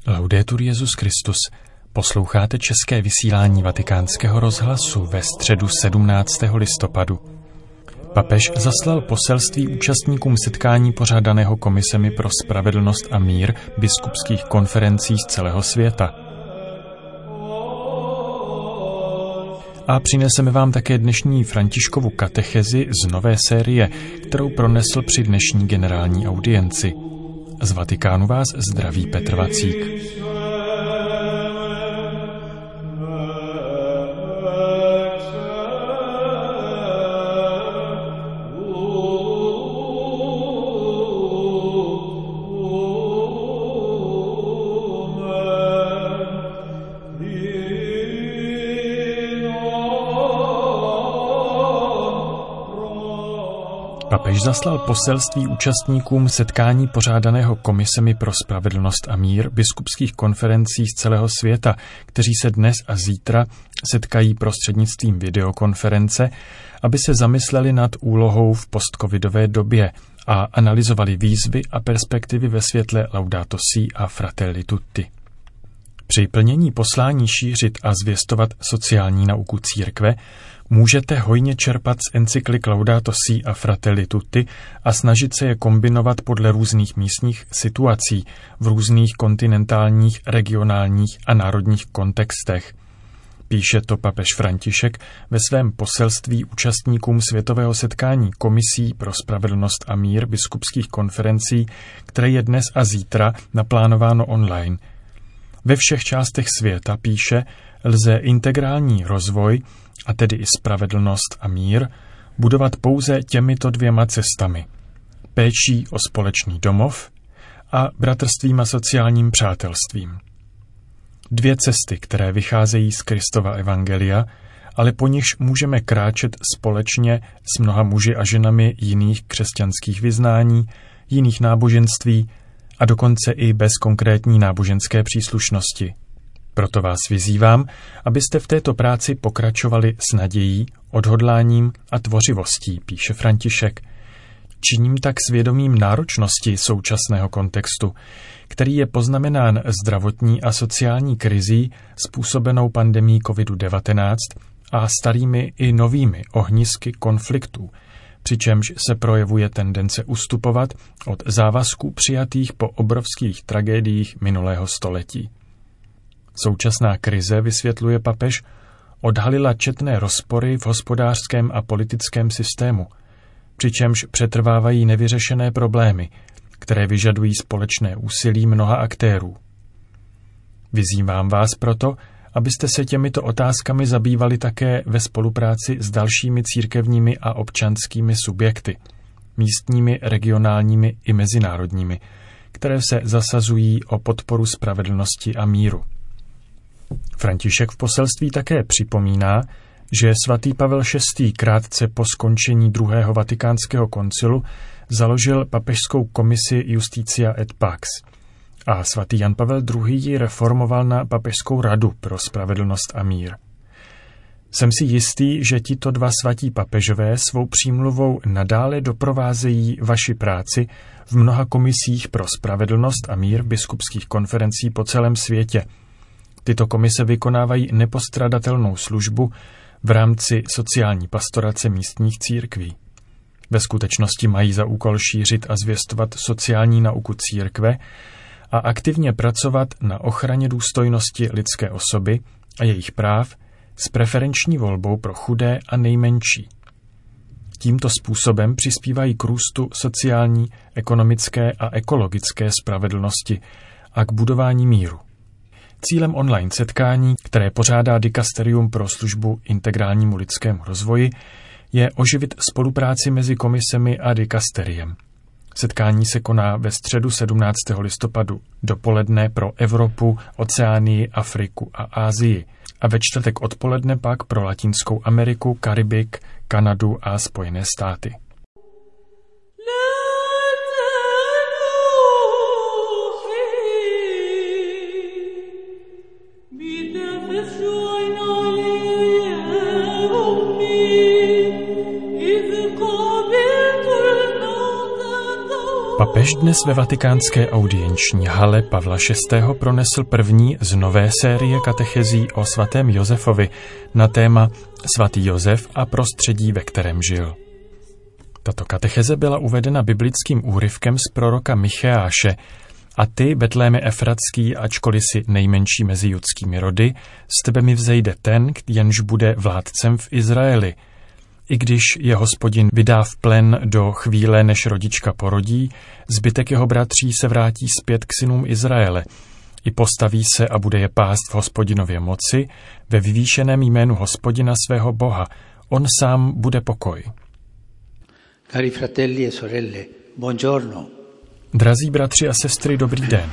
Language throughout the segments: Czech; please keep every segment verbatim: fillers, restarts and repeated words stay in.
Laudetur Jesus Christus. Posloucháte české vysílání Vatikánského rozhlasu ve středu sedmnáctého listopadu. Papež zaslal poselství účastníkům setkání pořádaného komisemi pro spravedlnost a mír biskupských konferencí z celého světa. A přineseme vám také dnešní Františkovu katechezi z nové série, kterou pronesl při dnešní generální audienci. Z Vatikánu vás zdraví Petr Vacík. Papež zaslal poselství účastníkům setkání pořádaného komisemi pro spravedlnost a mír biskupských konferencí z celého světa, kteří se dnes a zítra setkají prostřednictvím videokonference, aby se zamysleli nad úlohou v postcovidové době a analyzovali výzvy a perspektivy ve světle Laudato Si a Fratelli Tutti. Při plnění poslání šířit a zvěstovat sociální nauku církve můžete hojně čerpat z encyklik Laudato Si a Fratelli Tutti a snažit se je kombinovat podle různých místních situací v různých kontinentálních, regionálních a národních kontextech. Píše to papež František ve svém poselství účastníkům světového setkání komisí pro spravedlnost a mír biskupských konferencí, které je dnes a zítra naplánováno online. Ve všech částech světa, píše, lze integrální rozvoj, a tedy i spravedlnost a mír, budovat pouze těmito dvěma cestami. Péčí o společný domov a bratrstvím a sociálním přátelstvím. Dvě cesty, které vycházejí z Kristova evangelia, ale po nichž můžeme kráčet společně s mnoha muži a ženami jiných křesťanských vyznání, jiných náboženství a dokonce i bez konkrétní náboženské příslušnosti. Proto vás vyzývám, abyste v této práci pokračovali s nadějí, odhodláním a tvořivostí, píše František. Činím tak s vědomím náročnosti současného kontextu, který je poznamenán zdravotní a sociální krizí způsobenou pandemií kovid devatenáct a starými i novými ohnisky konfliktů, přičemž se projevuje tendence ustupovat od závazků přijatých po obrovských tragédiích minulého století. Současná krize, vysvětluje papež, odhalila četné rozpory v hospodářském a politickém systému, přičemž přetrvávají nevyřešené problémy, které vyžadují společné úsilí mnoha aktérů. Vyzývám vás proto, abyste se těmito otázkami zabývali také ve spolupráci s dalšími církevními a občanskými subjekty, místními, regionálními i mezinárodními, které se zasazují o podporu spravedlnosti a míru. František v poselství také připomíná, že svatý Pavel šestý. Krátce po skončení druhého vatikánského koncilu založil papežskou komisi Justitia et Pax a svatý Jan Pavel druhý. Ji reformoval na papežskou radu pro spravedlnost a mír. Jsem si jistý, že tito dva svatí papežové svou přímluvou nadále doprovázejí vaši práci v mnoha komisích pro spravedlnost a mír biskupských konferencí po celém světě. Tyto komise vykonávají nepostradatelnou službu v rámci sociální pastorace místních církví. Ve skutečnosti mají za úkol šířit a zvěstovat sociální nauku církve a aktivně pracovat na ochraně důstojnosti lidské osoby a jejich práv s preferenční volbou pro chudé a nejmenší. Tímto způsobem přispívají k růstu sociální, ekonomické a ekologické spravedlnosti a k budování míru. Cílem online setkání, které pořádá Dikasterium pro službu integrálnímu lidskému rozvoji, je oživit spolupráci mezi komisemi a dikasteriem. Setkání se koná ve středu sedmnáctého listopadu dopoledne pro Evropu, Oceánii, Afriku a Asii a ve čtvrtek odpoledne pak pro Latinskou Ameriku, Karibik, Kanadu a Spojené státy. Papež Kéž dnes ve vatikánské audienční hale Pavla šestého pronesl první z nové série katechezí o svatém Josefovi na téma Svatý Josef a prostředí, ve kterém žil. Tato katecheze byla uvedena biblickým úryvkem z proroka Micheáše: A ty, Betléme Efratský, ačkoliv si nejmenší mezi judskými rody, z tebe mi vzejde ten, jenž bude vládcem v Izraeli. I když je Hospodin vydá v plen do chvíle, než rodička porodí, zbytek jeho bratří se vrátí zpět k synům Izraele. I postaví se a bude je pást v Hospodinově moci, ve vyvýšeném jménu Hospodina svého Boha. On sám bude pokoj. Cari fratelli e sorelle, buongiorno. Drazí bratři a sestry, dobrý den.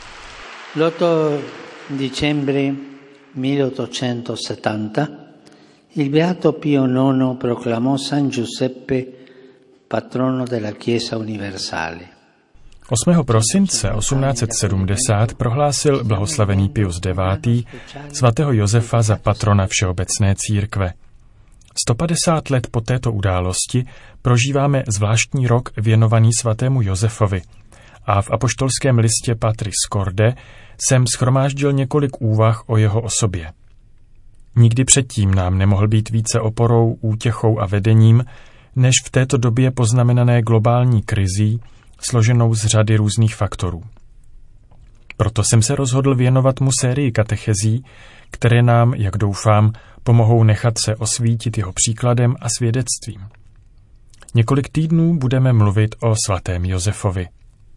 l'otto dicembre milleottocentosettanta il Beato Pio nono proclamò San Giuseppe patrono della Chiesa universale. osmého prosince osmnáct set sedmdesát prohlásil blahoslavený Pius devátý svatého Josefa za patrona všeobecné církve. sto padesát let po této události prožíváme zvláštní rok věnovaný svatému Josefovi a v apoštolském listě Patris Corde jsem shromáždil několik úvah o jeho osobě. Nikdy předtím nám nemohl být více oporou, útěchou a vedením, než v této době poznamenané globální krizí, složenou z řady různých faktorů. Proto jsem se rozhodl věnovat mu sérii katechezí, které nám, jak doufám, pomohou nechat se osvítit jeho příkladem a svědectvím. Několik týdnů budeme mluvit o svatém Josefovi.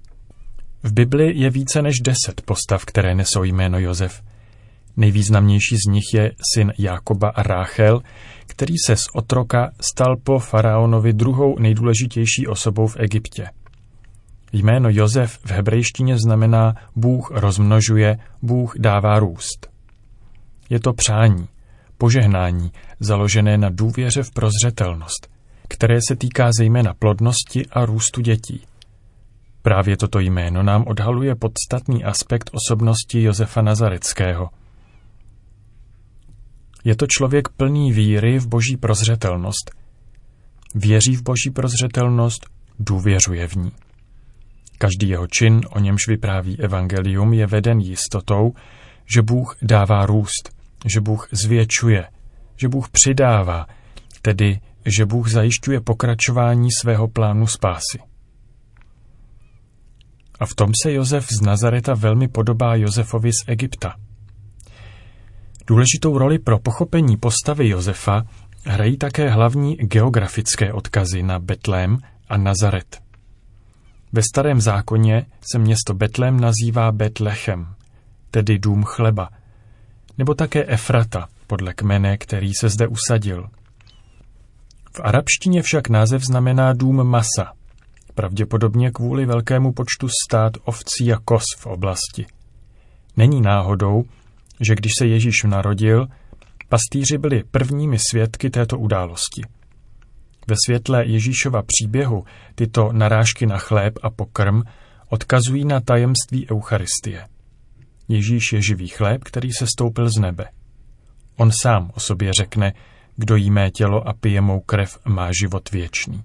V Bibli je více než deset postav, které nesou jméno Josef. Nejvýznamnější z nich je syn Jákoba a Ráchel, který se z otroka stal po faraonovi druhou nejdůležitější osobou v Egyptě. Jméno Josef v hebrejštině znamená Bůh rozmnožuje, Bůh dává růst. Je to přání, požehnání, založené na důvěře v prozřetelnost, které se týká zejména plodnosti a růstu dětí. Právě toto jméno nám odhaluje podstatný aspekt osobnosti Josefa Nazareckého. Je to člověk plný víry v boží prozřetelnost. Věří v boží prozřetelnost, důvěřuje v ní. Každý jeho čin, o němž vypráví evangelium, je veden jistotou, že Bůh dává růst, že Bůh zvětšuje, že Bůh přidává, tedy že Bůh zajišťuje pokračování svého plánu spásy. A v tom se Josef z Nazareta velmi podobá Josefovi z Egypta. Důležitou roli pro pochopení postavy Josefa hrají také hlavní geografické odkazy na Betlém a Nazaret. Ve Starém zákoně se město Betlém nazývá Betlechem, tedy dům chleba, nebo také Efrata, podle kmene, který se zde usadil. V arabštině však název znamená dům masa, pravděpodobně kvůli velkému počtu stád ovcí a koz v oblasti. Není náhodou, že když se Ježíš narodil, pastýři byli prvními svědky této události. Ve světle Ježíšova příběhu tyto narážky na chléb a pokrm odkazují na tajemství Eucharistie. Ježíš je živý chléb, který se stoupil z nebe. On sám o sobě řekne, kdo jí mé tělo a pije mou krev, má život věčný.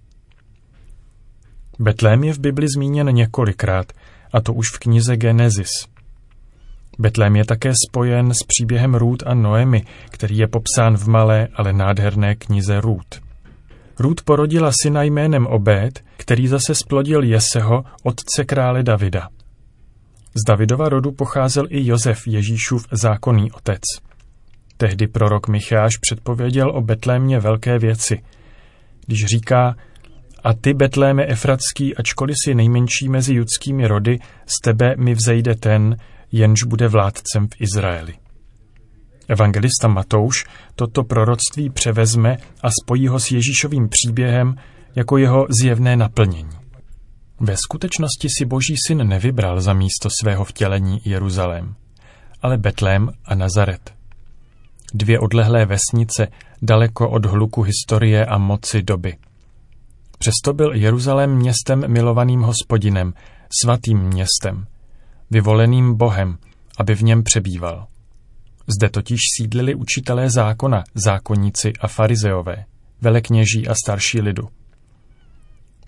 Betlém je v Bibli zmíněn několikrát, a to už v knize Genesis. Betlém je také spojen s příběhem Rút a Noemi, který je popsán v malé, ale nádherné knize Rút. Rút porodila syna jménem Obed, který zase splodil Jeseho, otce krále Davida. Z Davidova rodu pocházel i Josef, Ježíšův zákonný otec. Tehdy prorok Micheáš předpověděl o Betlémě velké věci, když říká: A ty, Betléme Efratský, ačkoliv si nejmenší mezi judskými rody, z tebe mi vzejde ten, jenž bude vládcem v Izraeli. Evangelista Matouš toto proroctví převezme a spojí ho s Ježíšovým příběhem jako jeho zjevné naplnění. Ve skutečnosti si Boží syn nevybral za místo svého vtělení Jeruzalém, ale Betlém a Nazaret. Dvě odlehlé vesnice daleko od hluku historie a moci doby. Přesto byl Jeruzalém městem milovaným Hospodinem, svatým městem, vyvoleným Bohem, aby v něm přebýval. Zde totiž sídlili učitelé zákona, zákonníci a farizeové, velekněží a starší lidu.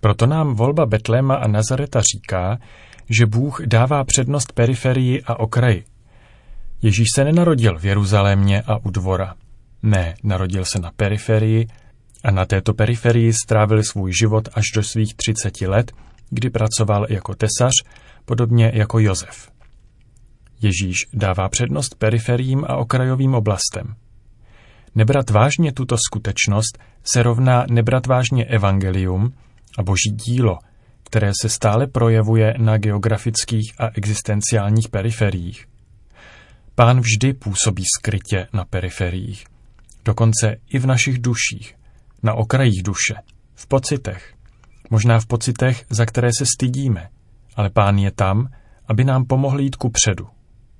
Proto nám volba Betléma a Nazareta říká, že Bůh dává přednost periferii a okraji. Ježíš se nenarodil v Jeruzalémě a u dvora. Ne, narodil se na periferii a na této periferii strávil svůj život až do svých třiceti let, kdy pracoval jako tesař, podobně jako Josef. Ježíš dává přednost periferiím a okrajovým oblastem. Nebrat vážně tuto skutečnost se rovná nebrat vážně evangelium a boží dílo, které se stále projevuje na geografických a existenciálních periferiích. Pán vždy působí skrytě na periferiích, dokonce i v našich duších, na okrajích duše, v pocitech, možná v pocitech, za které se stydíme, ale Pán je tam, aby nám pomohl jít kupředu.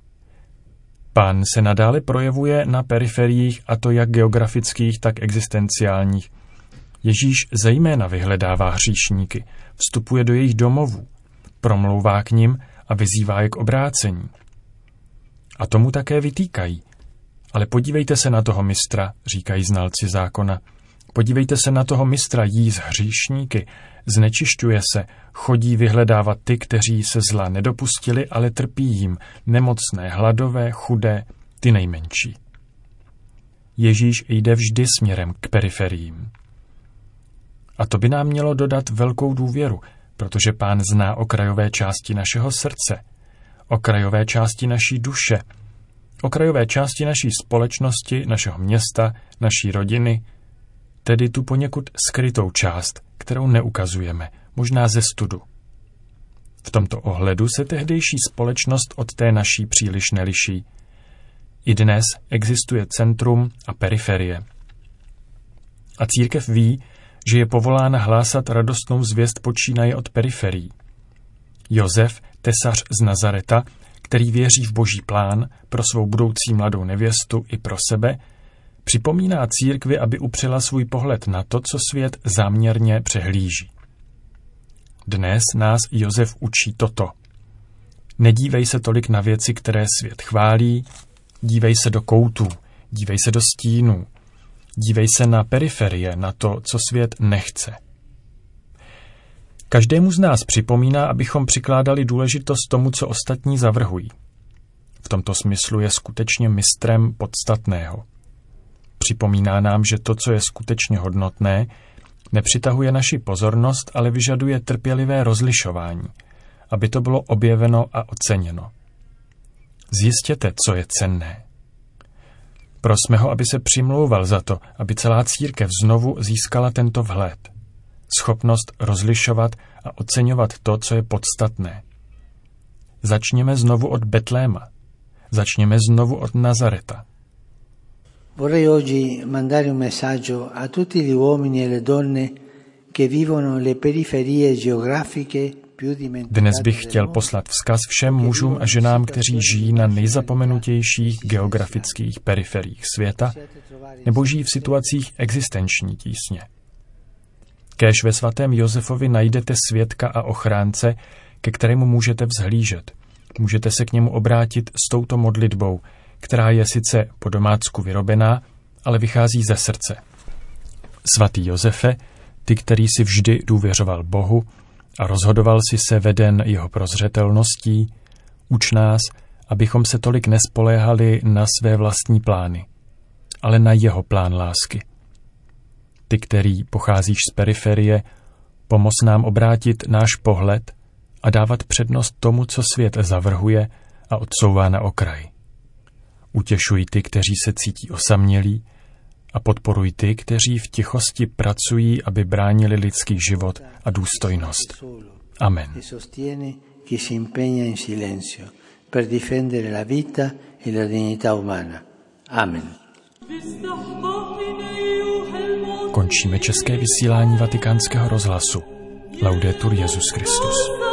Pán se nadále projevuje na periferiích, a to jak geografických, tak existenciálních. Ježíš zejména vyhledává hříšníky, vstupuje do jejich domovů, promlouvá k nim a vyzývá je k obrácení. A tomu také vytýkají. Ale podívejte se na toho mistra, říkají znalci zákona. Podívejte se na toho mistra, jí z hříšníky, znečišťuje se, chodí vyhledávat ty, kteří se zla nedopustili, ale trpí jim, nemocné, hladové, chudé, ty nejmenší. Ježíš jde vždy směrem k periferiím. A to by nám mělo dodat velkou důvěru, protože Pán zná okrajové části našeho srdce, okrajové části naší duše, okrajové části naší společnosti, našeho města, naší rodiny, tedy tu poněkud skrytou část, kterou neukazujeme, možná ze studu. V tomto ohledu se tehdejší společnost od té naší příliš neliší. I dnes existuje centrum a periferie. A církev ví, že je povolána hlásat radostnou zvěst počínaje od periferií. Josef, tesař z Nazareta, který věří v boží plán pro svou budoucí mladou nevěstu i pro sebe, připomíná církvi, aby upřela svůj pohled na to, co svět záměrně přehlíží. Dnes nás Josef učí toto. Nedívej se tolik na věci, které svět chválí, dívej se do koutů, dívej se do stínů, dívej se na periferie, na to, co svět nechce. Každému z nás připomíná, abychom přikládali důležitost tomu, co ostatní zavrhují. V tomto smyslu je skutečně mistrem podstatného. Připomíná nám, že to, co je skutečně hodnotné, nepřitahuje naši pozornost, ale vyžaduje trpělivé rozlišování, aby to bylo objeveno a oceněno. Zjistěte, co je cenné. Prosme ho, aby se přimlouval za to, aby celá církev znovu získala tento vhled. Schopnost rozlišovat a oceňovat to, co je podstatné. Začněme znovu od Betléma. Začněme znovu od Nazareta. Vorrei oggi mandare un messaggio a tutti gli uomini e le donne che vivono le periferie geografiche più dimenticate. Dnes bych chtěl poslat vzkaz všem mužům a ženám, kteří žijí na nejzapomenutějších geografických periferiích světa nebo žijí v situacích existenční tísně. Kéž ve svatém Josefovi najdete svědka a ochránce, ke kterému můžete vzhlížet. Můžete se k němu obrátit s touto modlitbou, která je sice po domácku vyrobená, ale vychází ze srdce. Svatý Josefe, ty, který si vždy důvěřoval Bohu a rozhodoval si se veden jeho prozřetelností, uč nás, abychom se tolik nespoléhali na své vlastní plány, ale na jeho plán lásky. Ty, který pocházíš z periferie, pomoz nám obrátit náš pohled a dávat přednost tomu, co svět zavrhuje a odsouvá na okraj. Utěšuj ty, kteří se cítí osamělí, a podporuj ty, kteří v tichosti pracují, aby bránili lidský život a důstojnost. Amen. Amen. Končíme české vysílání Vatikánského rozhlasu. Laudetur Jesus Christus.